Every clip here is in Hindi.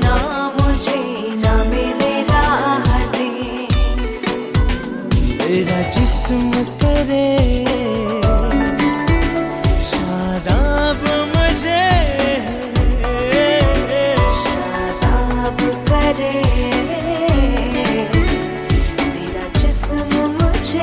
बिना मुझे ना मिले राहतें। तेरा जिस्म करे शादाब मुझे, शादाब करे तेरा जिस्म मुझे।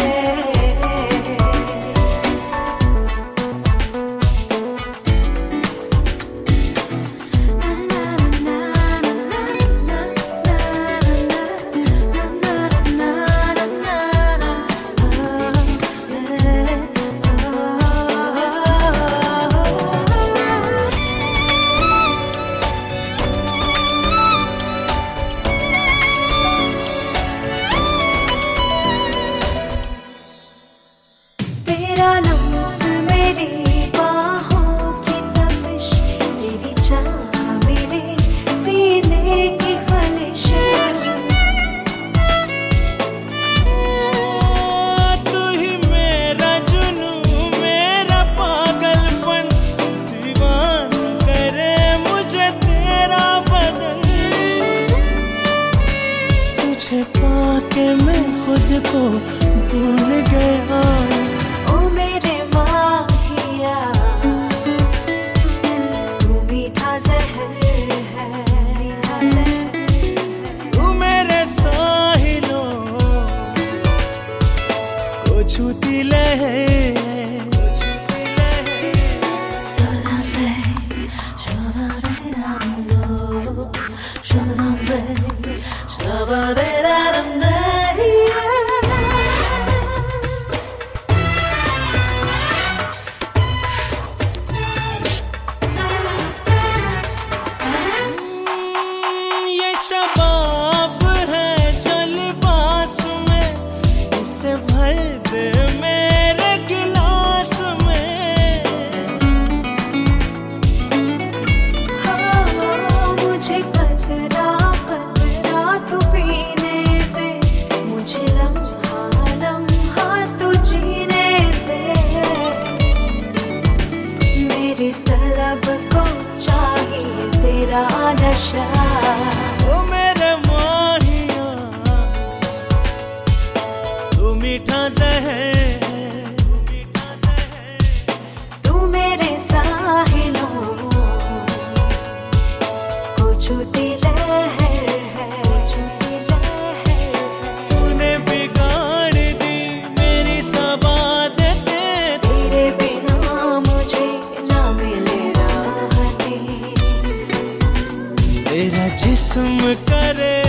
तेरा लम्स मेरी बाहों की तपिश, तेरी चाह मेरे सीने की ख्वाहिश। तू ही मेरा जुनून, मेरा पागलपन, दीवाना करे मुझे तेरा बदन। तुझे पाके मैं खुद को भूल गया। ओ मेरे माहिया तू मीठा जहर है, मीठा जहर। तू मेरे साहिलों को छूती लहर। ये शबाब है जो लिबास में, इसे भर दे मेरे गिलास में। हाँ, मुझे कतरा कतरा तू पीने दे, मुझे लम्हा लम्हा तू जीने दे। मेरी तलब को चाहिए तेरा नशा। ओ मेरे माहिया तू मीठा जहर, तू मेरे साहिलों को छूती लहर है, छूती लहर है। तूने बिगाड़ दी मेरी सबादतें। तेरे बिना मुझे ना मिले राहतें। तेरा जिस्म करे